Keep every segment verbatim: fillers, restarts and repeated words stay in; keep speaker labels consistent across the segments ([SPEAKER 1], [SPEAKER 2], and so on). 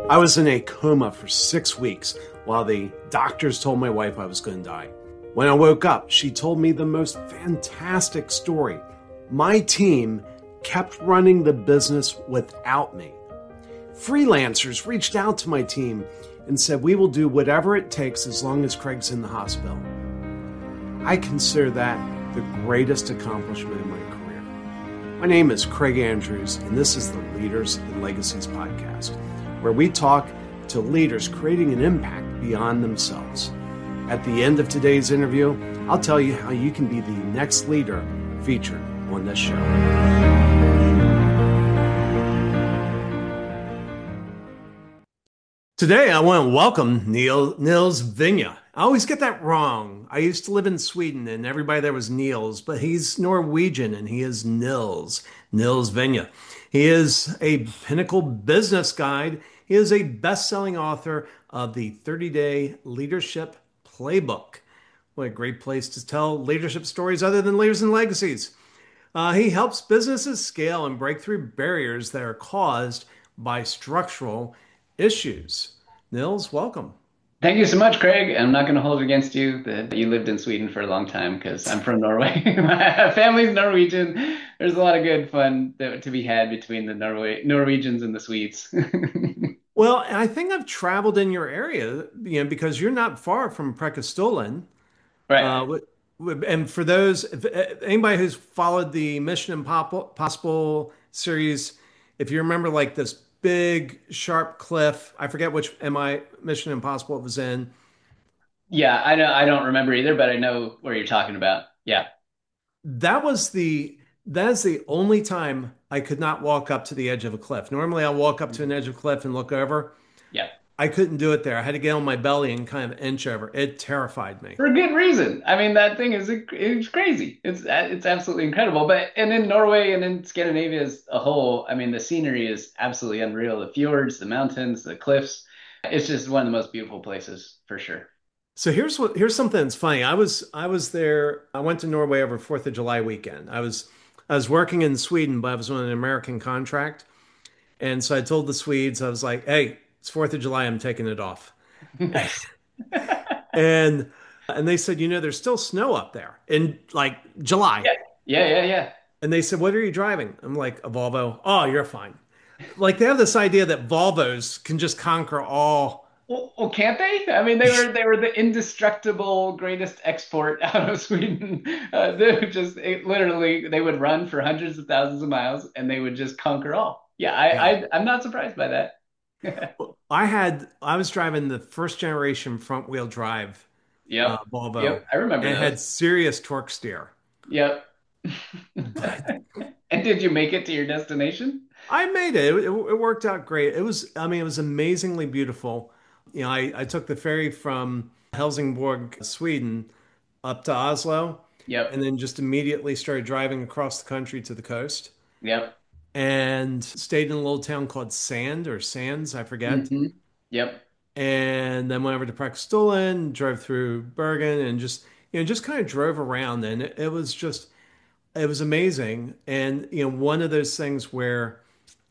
[SPEAKER 1] I was in a coma for six weeks while the doctors told my wife I was going to die. When I woke up, she told me the most fantastic story. My team kept running the business without me. Freelancers reached out to my team and said, "We will do whatever it takes as long as Craig's in the hospital." I consider that the greatest accomplishment in my career. My name is Craig Andrews, and this is the Leaders and Legacies podcast, where we talk to leaders creating an impact beyond themselves. At the end of today's interview, I'll tell you how you can be the next leader featured on this show. Today, I want to welcome Neil, Nils Vinje. I always get that wrong. I used to live in Sweden and everybody there was Niels, but he's Norwegian and he is Nils, Nils Vinje. He is a Pinnacle business guide. He is a best-selling author of the thirty-day Leadership Playbook. What a great place to tell leadership stories other than Leaders and Legacies. Uh, he helps businesses scale and break through barriers that are caused by structural issues. Nils, welcome.
[SPEAKER 2] Thank you so much, Craig. I'm not going to hold it against you that you lived in Sweden for a long time because I'm from Norway. My family's Norwegian. There's a lot of good fun to, to be had between the Norway Norwegians and the Swedes.
[SPEAKER 1] Well, I think I've traveled in your area, you know, because you're not far from Preikestolen.
[SPEAKER 2] Right.
[SPEAKER 1] Uh, and for those, if, anybody who's followed the Mission Impossible series, if you remember like this big sharp cliff, I forget which M I Mission Impossible it was in.
[SPEAKER 2] Yeah, I don't I don't remember either, but I know where you're talking about. Yeah.
[SPEAKER 1] That was the that is the only time I could not walk up to the edge of a cliff. Normally I'll walk up to an edge of a cliff and look over.
[SPEAKER 2] Yeah.
[SPEAKER 1] I couldn't do it there. I had to get on my belly and kind of inch over. It terrified me.
[SPEAKER 2] For a good reason. I mean, that thing is it's crazy. It's it's absolutely incredible. But and in Norway and in Scandinavia as a whole, I mean, the scenery is absolutely unreal. The fjords, the mountains, the cliffs. It's just one of the most beautiful places for sure.
[SPEAKER 1] So here's what here's something that's funny. I was I was there. I went to Norway over fourth of July weekend. I was I was working in Sweden, but I was on an American contract. And so I told the Swedes, I was like, "Hey, it's fourth of July, I'm taking it off."
[SPEAKER 2] Nice.
[SPEAKER 1] And and they said, "You know, there's still snow up there in like July."
[SPEAKER 2] Yeah. Yeah, yeah, yeah.
[SPEAKER 1] And they said, "What are you driving?" I'm like, "A Volvo." "Oh, you're fine." Like they have this idea that Volvos can just conquer all.
[SPEAKER 2] Well, well, can't they? I mean, they were they were the indestructible greatest export out of Sweden. Uh, they would just it, literally they would run for hundreds of thousands of miles and they would just conquer all. Yeah,
[SPEAKER 1] Yeah.
[SPEAKER 2] I, I I'm not surprised by that.
[SPEAKER 1] I had I was driving the first generation front wheel drive uh,
[SPEAKER 2] Yep,
[SPEAKER 1] Volvo,
[SPEAKER 2] yep, I remember
[SPEAKER 1] and it had
[SPEAKER 2] those.
[SPEAKER 1] serious torque steer.
[SPEAKER 2] Yep.
[SPEAKER 1] But
[SPEAKER 2] And did you make it to your destination?
[SPEAKER 1] I made it. It, it worked out great. It was, I mean, it was amazingly beautiful. You know, I, I took the ferry from Helsingborg, Sweden, up to Oslo,
[SPEAKER 2] Yep,
[SPEAKER 1] and then just immediately started driving across the country to the coast
[SPEAKER 2] yep,
[SPEAKER 1] and stayed in a little town called Sand or Sands, I forget.
[SPEAKER 2] hmm yep.
[SPEAKER 1] And then went over to Praxtolen, drove through Bergen, and just, you know, just kind of drove around. And it, it was just, it was amazing. And, you know, one of those things where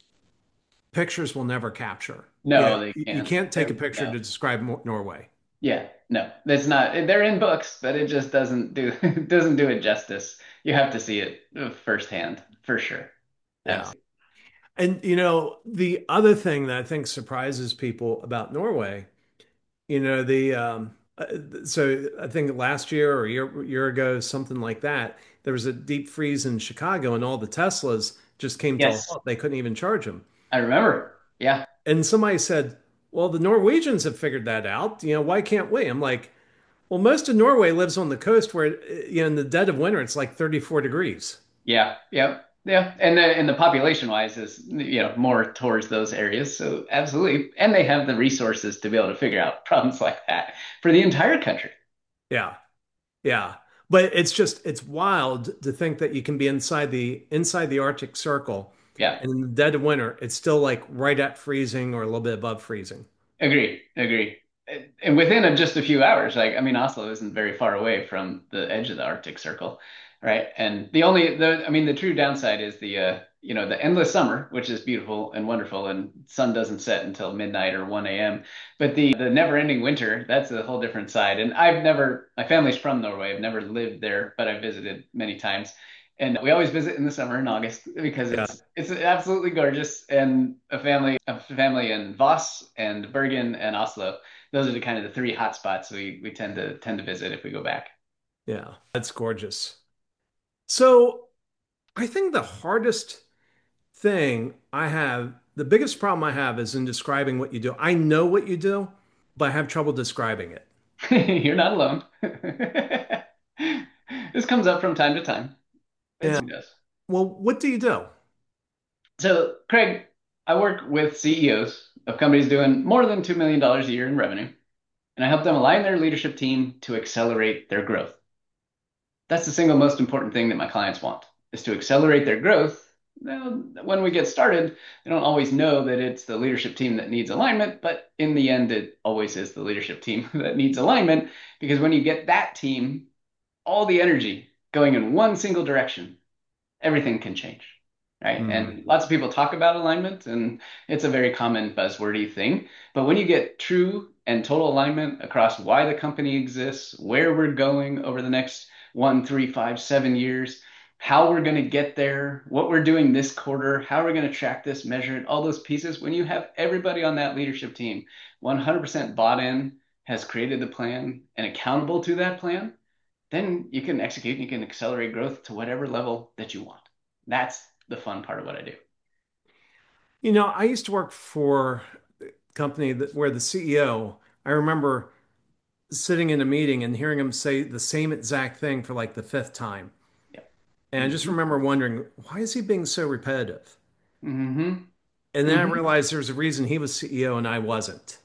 [SPEAKER 1] pictures will never capture. You know,
[SPEAKER 2] No, they
[SPEAKER 1] you you
[SPEAKER 2] can't.
[SPEAKER 1] can't take a
[SPEAKER 2] They're-
[SPEAKER 1] picture
[SPEAKER 2] no.
[SPEAKER 1] to describe Mo- Norway.
[SPEAKER 2] Yeah, no, that's not. They're in books, but it just doesn't do doesn't do it justice. You have to see it uh, firsthand for sure.
[SPEAKER 1] Yeah.
[SPEAKER 2] Absolutely.
[SPEAKER 1] And, you know, the other thing that I think surprises people about Norway, you know, the, um, uh, so I think last year or a year, year ago, something like that, there was a deep freeze in Chicago and all the Teslas just came to a
[SPEAKER 2] Yes,
[SPEAKER 1] halt. They couldn't even charge them.
[SPEAKER 2] I remember. Yeah,
[SPEAKER 1] And somebody said, well, the Norwegians have figured that out. You know, why can't we? I'm like, well, most of Norway lives on the coast where, you know, in the dead of winter, it's like thirty-four degrees.
[SPEAKER 2] yeah, yeah, yeah. And the and the population wise is you know more towards those areas. So absolutely, and they have the resources to be able to figure out problems like that for the entire country.
[SPEAKER 1] Yeah. Yeah. But it's just, it's wild to think that you can be inside the inside the Arctic Circle
[SPEAKER 2] Yeah,
[SPEAKER 1] and in the dead of winter, it's still like right at freezing or a little bit above freezing.
[SPEAKER 2] agree, agree. And within a, just a few hours, like I mean, Oslo isn't very far away from the edge of the Arctic Circle, right? And the only the I mean, the true downside is the uh, you know, the endless summer, which is beautiful and wonderful, and sun doesn't set until midnight or one a m. But the the never-ending winter, that's a whole different side. And I've never, my family's from Norway. I've never lived there, but I've visited many times. And we always visit in the summer in August because
[SPEAKER 1] Yeah.
[SPEAKER 2] it's it's absolutely gorgeous. And a family a family in Voss and Bergen and Oslo. Those are the kind of the three hot spots we we tend to tend to visit if we go back.
[SPEAKER 1] Yeah. That's gorgeous. So I think the hardest thing I have, the biggest problem I have is in describing what you do. I know what you do, but I have trouble describing it.
[SPEAKER 2] You're not alone. This comes up from time to time. It's
[SPEAKER 1] Yeah.
[SPEAKER 2] yes.
[SPEAKER 1] Well, what do you do?
[SPEAKER 2] So, Craig, I work with C E Os of companies doing more than two million dollars a year in revenue, and I help them align their leadership team to accelerate their growth. That's the single most important thing that my clients want, is to accelerate their growth. Now, when we get started, they don't always know that it's the leadership team that needs alignment, but in the end, it always is the leadership team that needs alignment because when you get that team, all the energy going in one single direction, everything can change, right?
[SPEAKER 1] Hmm.
[SPEAKER 2] And lots of people talk about alignment, and it's a very common buzzwordy thing. But when you get true and total alignment across why the company exists, where we're going over the next one, three, five, seven years, how we're going to get there, what we're doing this quarter, how we're going to track this, measure it, all those pieces, when you have everybody on that leadership team one hundred percent bought in, has created the plan, and accountable to that plan, then you can execute and you can accelerate growth to whatever level that you want. That's the fun part of what I do.
[SPEAKER 1] You know, I used to work for a company that where the C E O, I remember sitting in a meeting and hearing him say the same exact thing for like the fifth time.
[SPEAKER 2] Yep.
[SPEAKER 1] And I just
[SPEAKER 2] Mm-hmm.
[SPEAKER 1] remember wondering, why is he being so repetitive?
[SPEAKER 2] Mm-hmm.
[SPEAKER 1] And then I
[SPEAKER 2] Mm-hmm.
[SPEAKER 1] realized there's a reason he was C E O and I wasn't.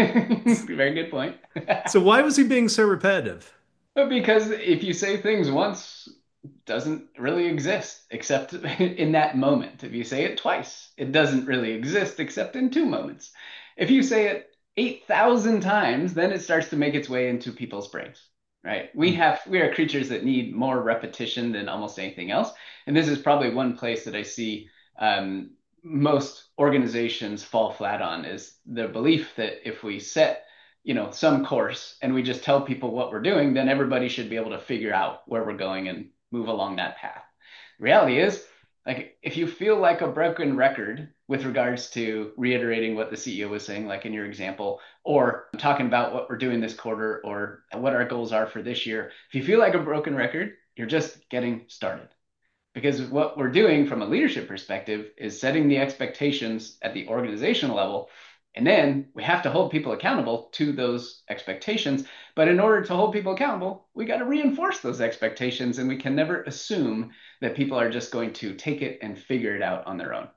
[SPEAKER 2] Very good point.
[SPEAKER 1] So why was he being so repetitive?
[SPEAKER 2] But because if you say things once, it doesn't really exist except in that moment. If you say it twice, it doesn't really exist except in two moments. If you say it eight thousand times, then it starts to make its way into people's brains, right? We have we are creatures that need more repetition than almost anything else. And this is probably one place that I see um, most organizations fall flat on is the belief that if we set you know, some course and we just tell people what we're doing, then everybody should be able to figure out where we're going and move along that path. The reality is, like, if you feel like a broken record with regards to reiterating what the C E O was saying, like in your example, or talking about what we're doing this quarter or what our goals are for this year, if you feel like a broken record, you're just getting started. Because what we're doing from a leadership perspective is setting the expectations at the organizational level. And then we have to hold people accountable to those expectations. But in order to hold people accountable, we got to reinforce those expectations. And we can never assume that people are just going to take it and figure it out on their own.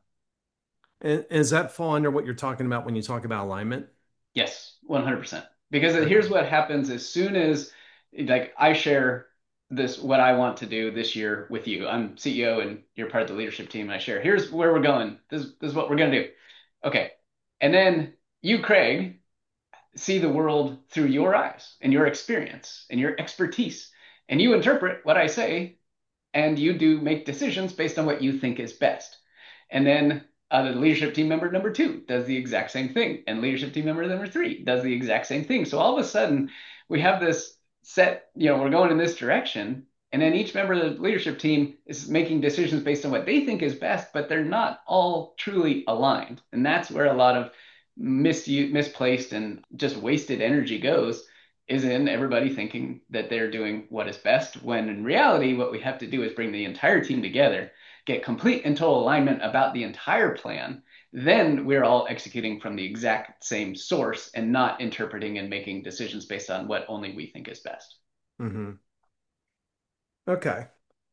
[SPEAKER 1] And does that fall under what you're talking about when you talk about alignment?
[SPEAKER 2] Yes, one hundred percent. Because here's
[SPEAKER 1] Okay.
[SPEAKER 2] what happens as soon as like I share this what I want to do this year with you. I'm C E O and you're part of the leadership team and I share here's where we're going. This, this is what we're going to do. Okay. And then you, Craig, see the world through your eyes and your experience and your expertise. And you interpret what I say and you do make decisions based on what you think is best. And then uh, the leadership team member number two does the exact same thing, and leadership team member number three does the exact same thing. So all of a sudden, we have this set. You know, we're going in this direction, and then each member of the leadership team is making decisions based on what they think is best, but they're not all truly aligned, and that's where a lot of misuse, misplaced, and just wasted energy goes is in everybody thinking that they're doing what is best, when in reality, what we have to do is bring the entire team together, get complete and total alignment about the entire plan. Then we're all executing from the exact same source and not interpreting and making decisions based on what only we think is best.
[SPEAKER 1] Hmm. Okay.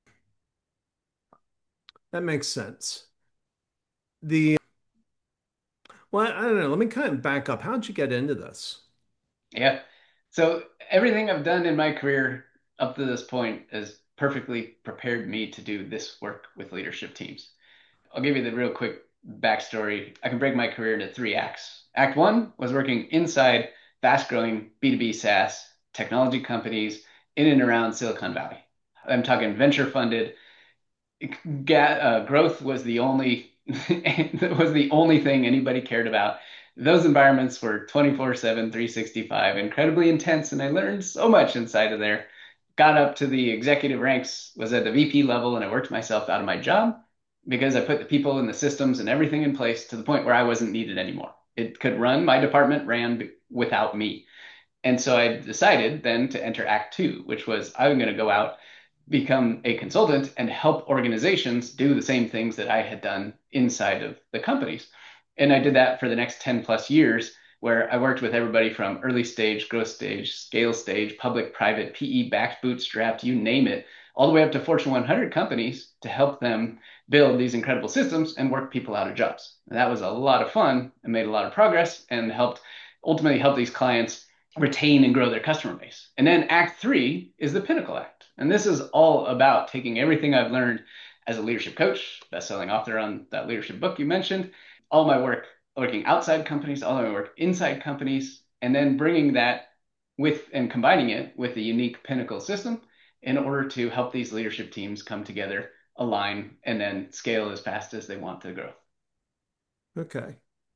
[SPEAKER 1] That makes sense. The, well, I don't know. Let me kind of back up. How'd you get into this?
[SPEAKER 2] Yeah. So everything I've done in my career up to this point has perfectly prepared me to do this work with leadership teams. I'll give you the real quick backstory. I can break my career into three acts. Act one was working inside fast growing B two B SaaS technology companies in and around Silicon Valley. I'm talking venture funded, Ga- uh, growth was the only was the only thing anybody cared about. Those environments were twenty-four seven, three sixty-five, incredibly intense, and I learned so much inside of there. Got up to the executive ranks, was at the V P level, and I worked myself out of my job because I put the people and the systems and everything in place to the point where I wasn't needed anymore. It could run, my department ran without me. And so I decided then to enter Act Two, which was I'm going to go out, become a consultant, and help organizations do the same things that I had done inside of the companies. And I did that for the next ten plus years, where I worked with everybody from early stage, growth stage, scale stage, public, private, P E backed, bootstrapped, you name it, all the way up to Fortune one hundred companies to help them build these incredible systems and work people out of jobs. And that was a lot of fun and made a lot of progress and helped ultimately help these clients retain and grow their customer base. And then Act Three is the Pinnacle Act. And this is all about taking everything I've learned as a leadership coach, best-selling author on that leadership book you mentioned, all my work working outside companies, all my work inside companies, and then bringing that with and combining it with a unique Pinnacle system in order to help these leadership teams come together, align, and then scale as fast as they want to grow.
[SPEAKER 1] Okay.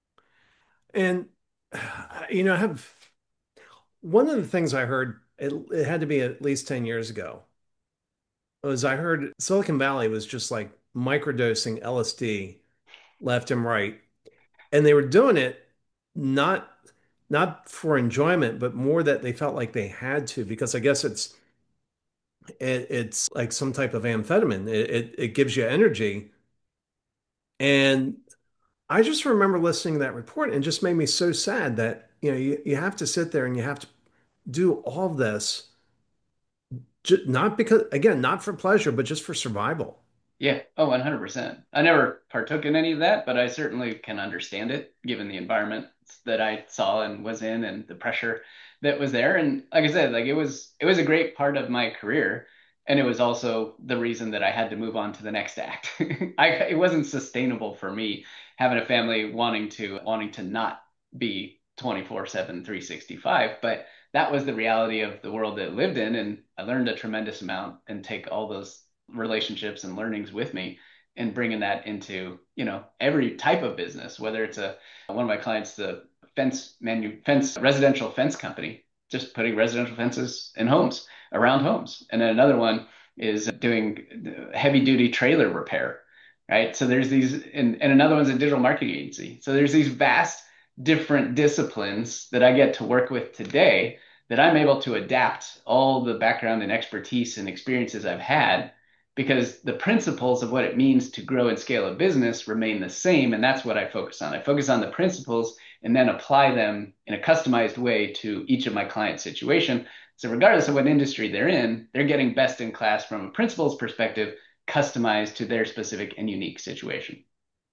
[SPEAKER 1] And, you know, I have one of the things I heard, it, it had to be at least ten years ago, was I heard Silicon Valley was just like microdosing L S D left and right. And they were doing it not not for enjoyment, but more that they felt like they had to, because I guess it's it, it's like some type of amphetamine. It, it it gives you energy. And I just remember listening to that report and it just made me so sad that, you know, you, you have to sit there and you have to do all this, ju- not because, again, not for pleasure, but just for survival.
[SPEAKER 2] Yeah. Oh, one hundred percent. I never partook in any of that, but I certainly can understand it given the environment that I saw and was in and the pressure that was there. And like I said, like it was it was a great part of my career. And it was also the reason that I had to move on to the next act. I it wasn't sustainable for me having a family wanting to wanting to not be twenty-four seven, three sixty-five, but that was the reality of the world that I lived in. And I learned a tremendous amount and take all those relationships and learnings with me and bringing that into, you know, every type of business, whether it's a one of my clients, the fence manu fence residential fence company, just putting residential fences in homes around homes. And then another one is doing heavy duty trailer repair, right? So there's these, and, and another one's a digital marketing agency. So there's these vast different disciplines that I get to work with today that I'm able to adapt all the background and expertise and experiences I've had because the principles of what it means to grow and scale a business remain the same. And that's what I focus on. I focus on the principles and then apply them in a customized way to each of my client situation. So regardless of what industry they're in, they're getting best in class from a principles perspective, customized to their specific and unique situation.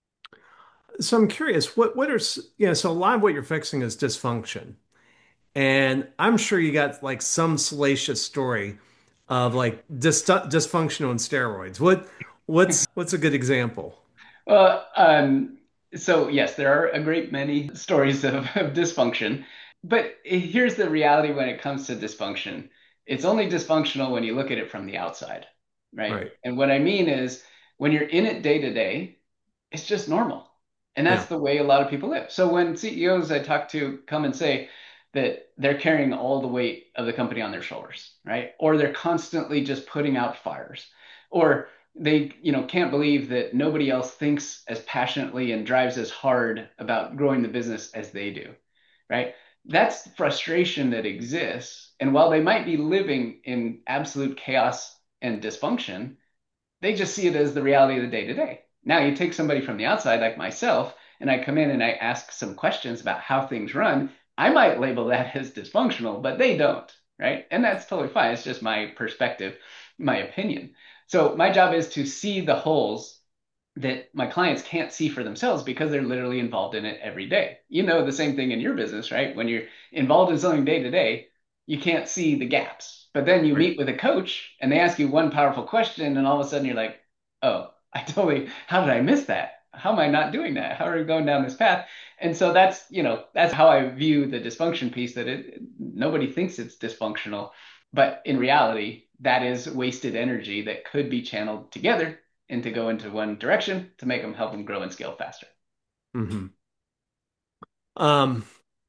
[SPEAKER 1] So I'm curious, what what are you know, so a lot of what you're fixing is dysfunction. And I'm sure you got like some salacious story of like dis dysfunctional on steroids. What what's what's a good example?
[SPEAKER 2] Well, um, so yes, there are a great many stories of, of dysfunction, but here's the reality when it comes to dysfunction. It's only dysfunctional when you look at it from the outside, right?
[SPEAKER 1] Right.
[SPEAKER 2] And what I mean is when you're in it day to day, it's just normal. And that's
[SPEAKER 1] Yeah.
[SPEAKER 2] the way a lot of people live. So when C E Os I talk to come and say that they're carrying all the weight of the company on their shoulders, right? Or they're constantly just putting out fires, or they, you know, can't believe that nobody else thinks as passionately and drives as hard about growing the business as they do, right? That's frustration that exists. And while they might be living in absolute chaos and dysfunction, they just see it as the reality of the day to day. Now, you take somebody from the outside, like myself, and I come in and I ask some questions about how things run. I might label that as dysfunctional, but they don't, right? And that's totally fine. It's just my perspective, my opinion. So, my job is to see the holes that my clients can't see for themselves because they're literally involved in it every day. You know, the same thing in your business, right? When you're involved in something day to day, you can't see the gaps. But then you
[SPEAKER 1] Right.
[SPEAKER 2] meet with a coach and they ask you one powerful question, and all of a sudden you're like, oh, I totally, how did I miss that? How am I not doing that? How are we going down this path? And so that's, you know, that's how I view the dysfunction piece that it nobody thinks it's dysfunctional, but in reality, that is wasted energy that could be channeled together and to go into one direction to make them help them grow and scale faster.
[SPEAKER 1] Hmm. Um,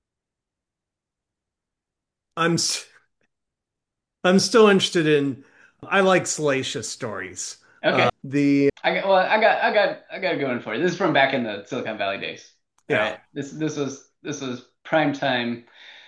[SPEAKER 1] I'm s- I'm still interested in. I like salacious stories.
[SPEAKER 2] Okay.
[SPEAKER 1] The
[SPEAKER 2] I got well, I got I got I got a good one for you. This is from back in the Silicon Valley days. All
[SPEAKER 1] Yeah.
[SPEAKER 2] right. This this was this was prime time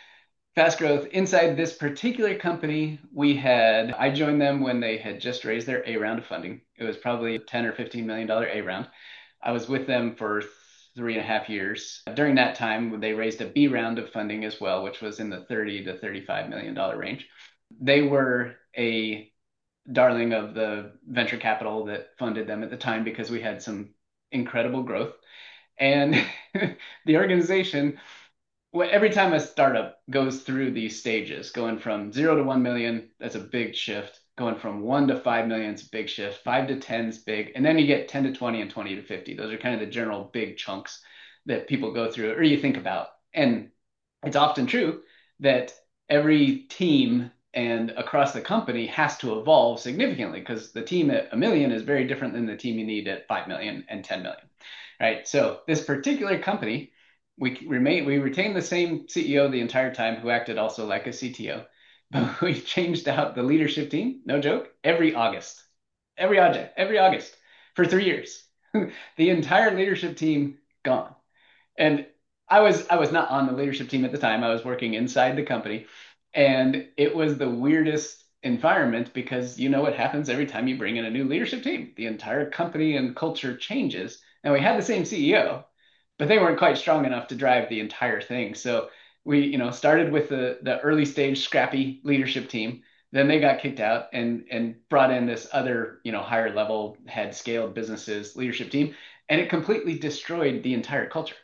[SPEAKER 2] fast growth. Inside this particular company, we had I joined them when they had just raised their A round of funding. It was probably ten or fifteen million dollar A round. I was with them for three and a half years. During that time, they raised a B round of funding as well, which was in the thirty to thirty-five million dollar range. They were a darling of the venture capital that funded them at the time because we had some incredible growth. And the organization, well, every time a startup goes through these stages, going from zero to one million, that's a big shift. Going from one to five million is a big shift. Five to ten is big. And then you get ten to twenty and twenty to fifty. Those are kind of the general big chunks that people go through or you think about. And it's often true that every team and across the company has to evolve significantly because the team at a million is very different than the team you need at five million and ten million, right? So this particular company, we remain we retained the same C E O the entire time who acted also like a C T O, but we changed out the leadership team, no joke, every August, every object, every August for three years. The entire leadership team gone. And I was I was not on the leadership team at the time. I was working inside the company, and it was the weirdest environment because you know what happens every time you bring in a new leadership team. The entire company and culture changes. And we had the same C E O, but they weren't quite strong enough to drive the entire thing. So we, you know, started with the the early stage scrappy leadership team. Then they got kicked out and and brought in this other, you know, higher level had scaled businesses leadership team, and it completely destroyed the entire culture.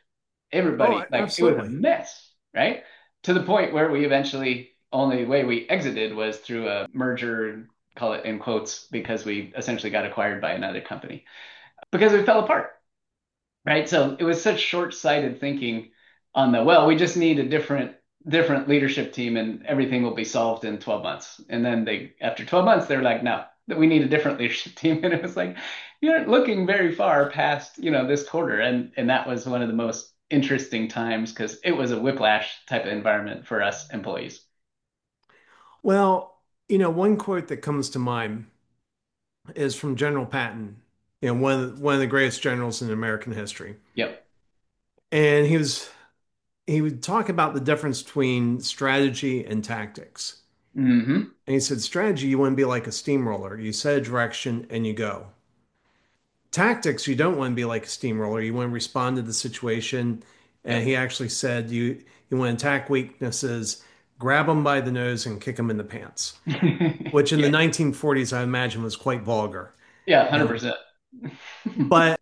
[SPEAKER 1] Oh,
[SPEAKER 2] Everybody, like it was a
[SPEAKER 1] absolutely.
[SPEAKER 2] mess, right? To the point where we eventually only way we exited was through a merger, call it in quotes, because we essentially got acquired by another company because we fell apart, right? So it was such short-sighted thinking on the, well, we just need a different different leadership team and everything will be solved in twelve months. And then they after twelve months they're like, no, that we need a different leadership team. And it was like, you aren't looking very far past, you know, this quarter. And and that was one of the most interesting times because it was a whiplash type of environment for us employees.
[SPEAKER 1] Well, you know, one quote that comes to mind is from General Patton, you know, one of the, one of the greatest generals in American history.
[SPEAKER 2] Yep.
[SPEAKER 1] And he was he would talk about the difference between strategy and tactics.
[SPEAKER 2] Hmm.
[SPEAKER 1] And he said, strategy, you want to be like a steamroller. You set a direction and you go. Tactics, you don't want to be like a steamroller. You want to respond to the situation. And
[SPEAKER 2] Yep.
[SPEAKER 1] he actually said, you you want to attack weaknesses, grab them by the nose and kick them in the pants, which in the
[SPEAKER 2] Yeah.
[SPEAKER 1] nineteen forties, I imagine, was quite vulgar.
[SPEAKER 2] Yeah.
[SPEAKER 1] Um,
[SPEAKER 2] one hundred percent.
[SPEAKER 1] but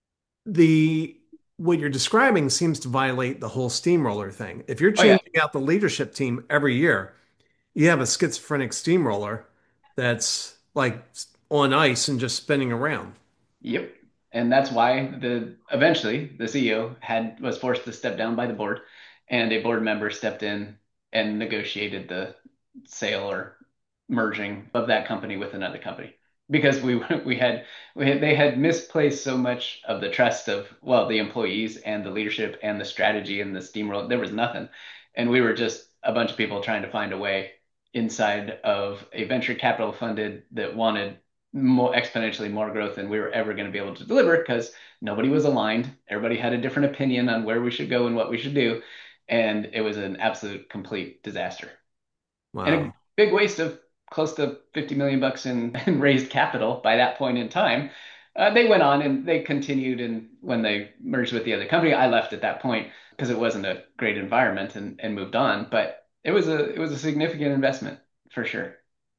[SPEAKER 1] the what you're describing seems to violate the whole steamroller thing. If you're
[SPEAKER 2] Oh yeah.
[SPEAKER 1] changing out the leadership team every year, you have a schizophrenic steamroller that's like on ice and just spinning around.
[SPEAKER 2] Yep. And that's why the eventually the C E O had was forced to step down by the board, and a board member stepped in and negotiated the sale or merging of that company with another company because we we had we had they had misplaced so much of the trust of well the employees and the leadership and the strategy and the steamroll. There was nothing, and we were just a bunch of people trying to find a way inside of a venture capital funded that wanted more exponentially more growth than we were ever going to be able to deliver because nobody was aligned. Everybody had a different opinion on where we should go and what we should do. And it was an absolute complete disaster and a
[SPEAKER 1] Wow.
[SPEAKER 2] big waste of close to fifty million bucks in, in raised capital by that point in time. Uh, they went on and they continued. And when they merged with the other company, I left at that point because it wasn't a great environment and, and moved on. But it was a it was a significant investment for sure.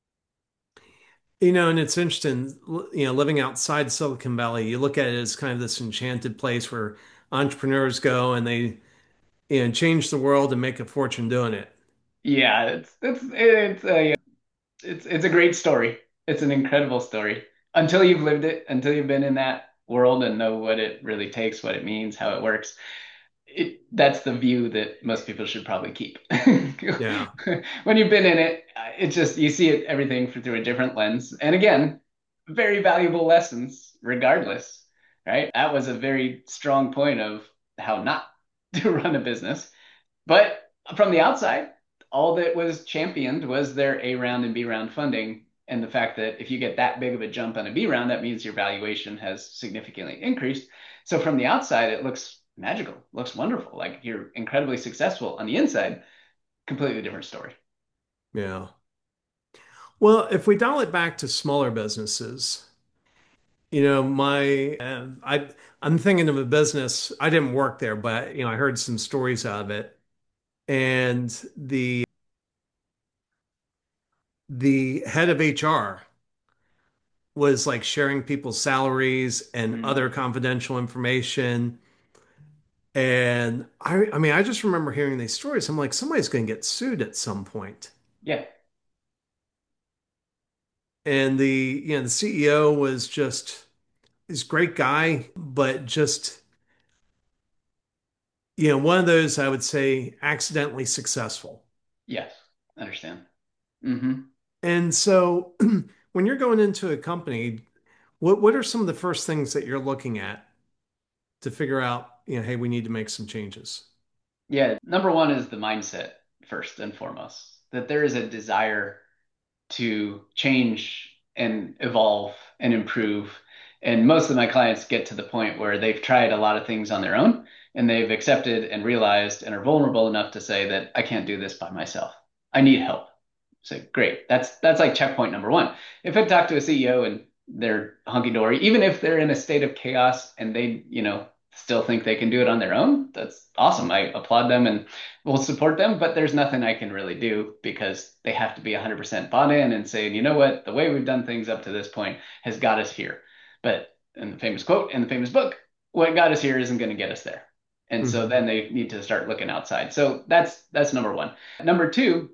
[SPEAKER 1] You know, and it's interesting, you know, living outside Silicon Valley, you look at it as kind of this enchanted place where entrepreneurs go and they, you know, change the world and make a fortune doing it.
[SPEAKER 2] Yeah, it's it's it's a it's it's a great story. It's an incredible story. Until you've lived it, until you've been in that world and know what it really takes, what it means, how it works. It that's the view that most people should probably keep.
[SPEAKER 1] Yeah.
[SPEAKER 2] When you've been in it, it's just you see it everything through a different lens. And again, very valuable lessons regardless, right? That was a very strong point of how not to run a business. But from the outside, all that was championed was their A round and B round funding. And the fact that if you get that big of a jump on a B round, that means your valuation has significantly increased. So from the outside, it looks magical, looks wonderful. Like you're incredibly successful. On the inside, completely different story.
[SPEAKER 1] Yeah. Well, if we dial it back to smaller businesses, you know, my uh, I I'm thinking of a business. I didn't work there, but you know, I heard some stories out of it. And the the head of H R was like sharing people's salaries and
[SPEAKER 2] Mm.
[SPEAKER 1] other confidential information. And I I mean, I just remember hearing these stories. I'm like, somebody's going to get sued at some point.
[SPEAKER 2] Yeah.
[SPEAKER 1] And the you know, the C E O was just this great guy, but just you know, one of those I would say accidentally successful.
[SPEAKER 2] Yes. Understand. Hmm.
[SPEAKER 1] And so when you're going into a company, what what are some of the first things that you're looking at to figure out, you know, hey, we need to make some changes?
[SPEAKER 2] Yeah. Number one is the mindset first and foremost, that there is a desire to change and evolve and improve. And most of my clients get to the point where they've tried a lot of things on their own and they've accepted and realized and are vulnerable enough to say that I can't do this by myself. I need help. So great. That's that's like checkpoint number one. If I talk to a C E O and they're hunky dory, even if they're in a state of chaos and they, you know, still think they can do it on their own, that's awesome. I applaud them and will support them, but there's nothing I can really do because they have to be one hundred percent bought in and saying, you know what, the way we've done things up to this point has got us here. But in the famous quote in the famous book, what got us here isn't going to get us there. And so
[SPEAKER 1] Hmm.
[SPEAKER 2] then they need to start looking outside. So that's that's number one. Number two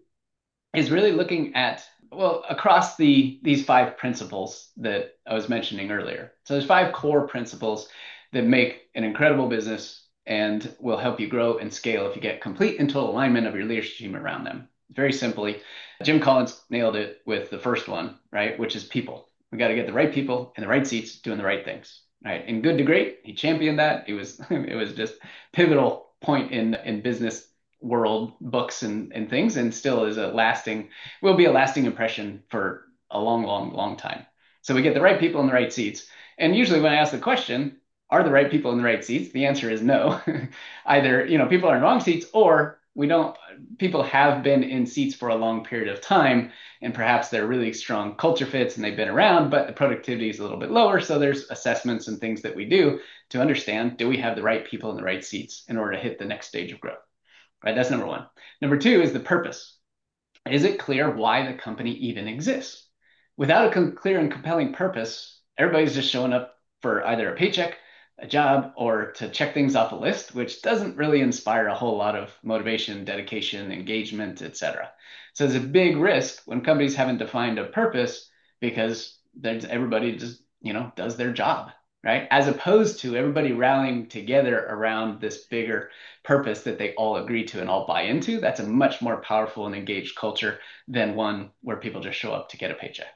[SPEAKER 2] is really looking at, well, across the these five principles that I was mentioning earlier. So there's five core principles that make an incredible business and will help you grow and scale if you get complete and total alignment of your leadership team around them. Very simply, Jim Collins nailed it with the first one, right? Which is people. We got to get the right people in the right seats doing the right things, right? And Good to Great, he championed that. It was it was just pivotal point in in business world books and, and things, and still is a lasting, will be a lasting impression for a long, long, long time. So we get the right people in the right seats. And usually when I ask the question, are the right people in the right seats? The answer is no. Either, you know, people are in wrong seats or we don't, people have been in seats for a long period of time and perhaps they're really strong culture fits and they've been around, but the productivity is a little bit lower. So there's assessments and things that we do to understand, do we have the right people in the right seats in order to hit the next stage of growth? Right? That's number one. Number two is the purpose. Is it clear why the company even exists? Without a clear and compelling purpose, everybody's just showing up for either a paycheck, a job, or to check things off a list, which doesn't really inspire a whole lot of motivation, dedication, engagement, et cetera. So there's a big risk when companies haven't defined a purpose because there's everybody just, you know, does their job, right? As opposed to everybody rallying together around this bigger purpose that they all agree to and all buy into. That's a much more powerful and engaged culture than one where people just show up to get a paycheck.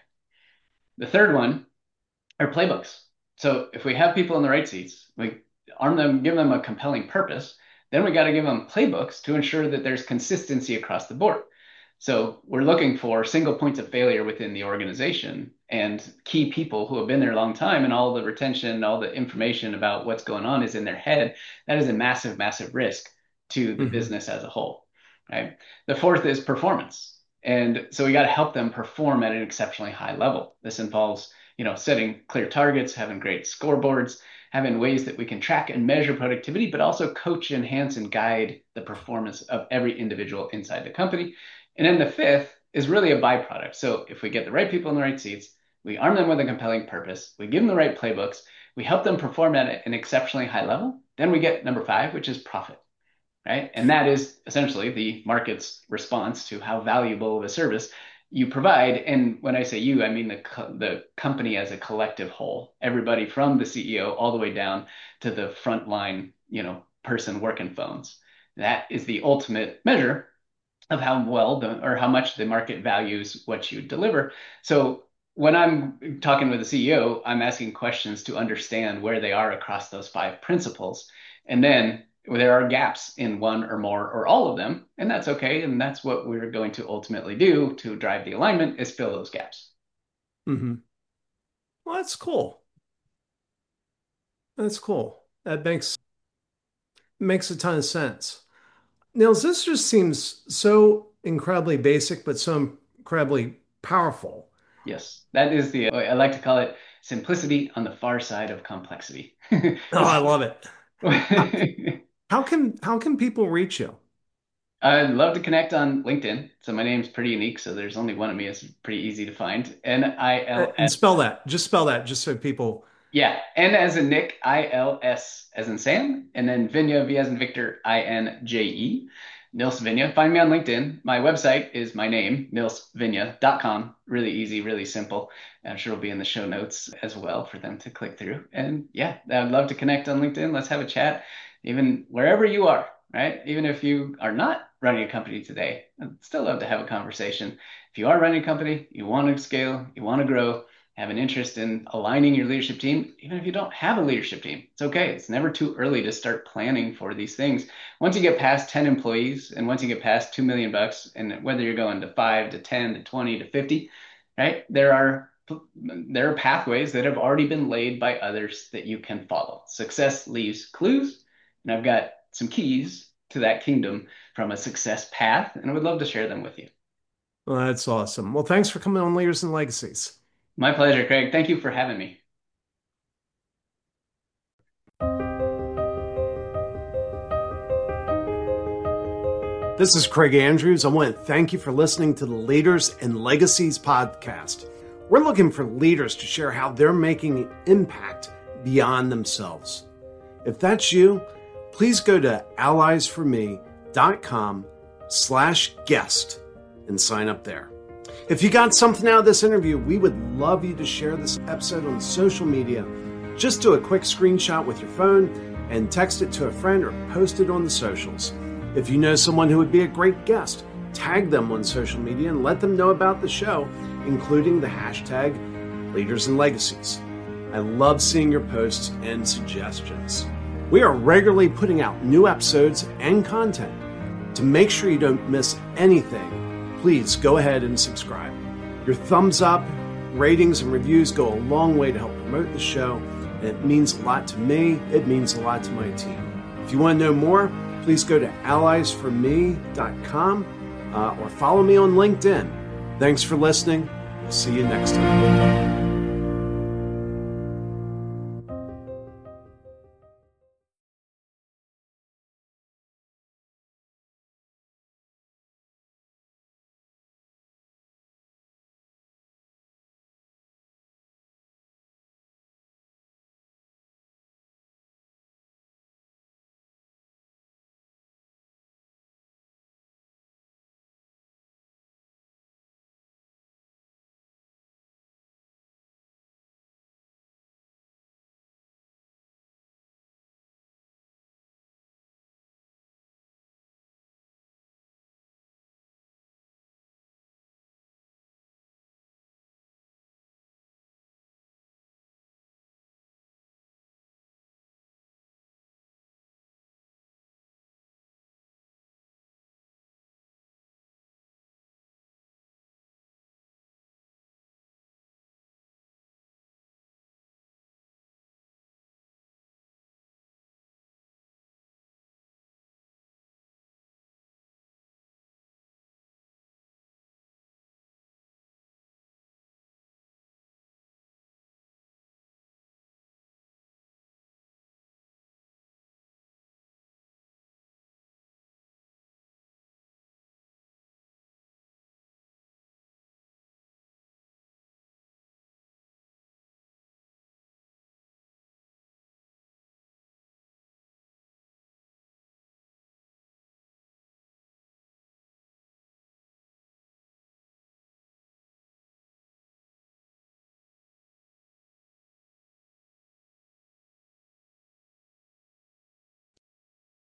[SPEAKER 2] The third one are playbooks. So if we have people in the right seats, we arm them, give them a compelling purpose, then we got to give them playbooks to ensure that there's consistency across the board. So we're looking for single points of failure within the organization and key people who have been there a long time and all the retention, all the information about what's going on is in their head. That is a massive, massive risk to the
[SPEAKER 1] Hmm.
[SPEAKER 2] business as a whole, right? The fourth is performance. And so we got to help them perform at an exceptionally high level. This involves, you know, setting clear targets, having great scoreboards, having ways that we can track and measure productivity, but also coach, enhance, and guide the performance of every individual inside the company. And then the fifth is really a byproduct. So if we get the right people in the right seats, we arm them with a compelling purpose, we give them the right playbooks, we help them perform at an exceptionally high level, then we get number five, which is profit, right? And that is essentially the market's response to how valuable of a service you provide. And when I say you, I mean the co- the company as a collective whole, everybody from the C E O all the way down to the frontline, you know, person working phones. That is the ultimate measure of how well the, or how much the market values what you deliver. So when I'm talking with the C E O, I'm asking questions to understand where they are across those five principles. And then there are gaps in one or more or all of them, and that's okay. And that's what we're going to ultimately do to drive the alignment is fill those gaps.
[SPEAKER 1] Mm-hmm. Well, that's cool. That's cool. That makes makes a ton of sense. Nils, this just seems so incredibly basic, but so incredibly powerful.
[SPEAKER 2] Yes, that is the, I like to call it simplicity on the far side of complexity.
[SPEAKER 1] Oh, I love it. How, how can how can people reach you?
[SPEAKER 2] I'd love to connect on LinkedIn. So my name's pretty unique, so there's only one of me. It's pretty easy to find. N I
[SPEAKER 1] Uh,
[SPEAKER 2] L
[SPEAKER 1] And
[SPEAKER 2] S.
[SPEAKER 1] spell that. Just spell that, just so people.
[SPEAKER 2] Yeah, N as in Nick, I L S as in Sam, and then Vinya, V as in Victor, I N J E. Nils Vinya. Find me on LinkedIn. My website is my name, nils vinya dot com. Really easy, really simple. I'm sure it'll be in the show notes as well for them to click through. And yeah, I'd love to connect on LinkedIn. Let's have a chat, even wherever you are, right? Even if you are not running a company today, I'd still love to have a conversation. If you are running a company, you want to scale, you want to grow, have an interest in aligning your leadership team, even if you don't have a leadership team, it's okay. It's never too early to start planning for these things. Once you get past ten employees and once you get past two million bucks, and whether you're going to five to ten to twenty to fifty, right? There are there are pathways that have already been laid by others that you can follow. Success leaves clues, and I've got some keys to that kingdom from a success path, and I would love to share them with you.
[SPEAKER 1] Well, that's awesome. Well, thanks for coming on Leaders and Legacies.
[SPEAKER 2] My pleasure, Craig. Thank you for having me.
[SPEAKER 1] This is Craig Andrews. I want to thank you for listening to the Leaders and Legacies podcast. We're looking for leaders to share how they're making an impact beyond themselves. If that's you, please go to alliesforme.com slash guest and sign up there. If you got something out of this interview, we would love you to share this episode on social media. Just do a quick screenshot with your phone and text it to a friend or post it on the socials. If you know someone who would be a great guest, tag them on social media and let them know about the show, including the hashtag Leaders and Legacies. I love seeing your posts and suggestions. We are regularly putting out new episodes and content. To make sure you don't miss anything, please go ahead and subscribe. Your thumbs up, ratings, and reviews go a long way to help promote the show, and it means a lot to me. It means a lot to my team. If you want to know more, please go to allies for me dot com uh, or follow me on LinkedIn. Thanks for listening. We'll see you next time.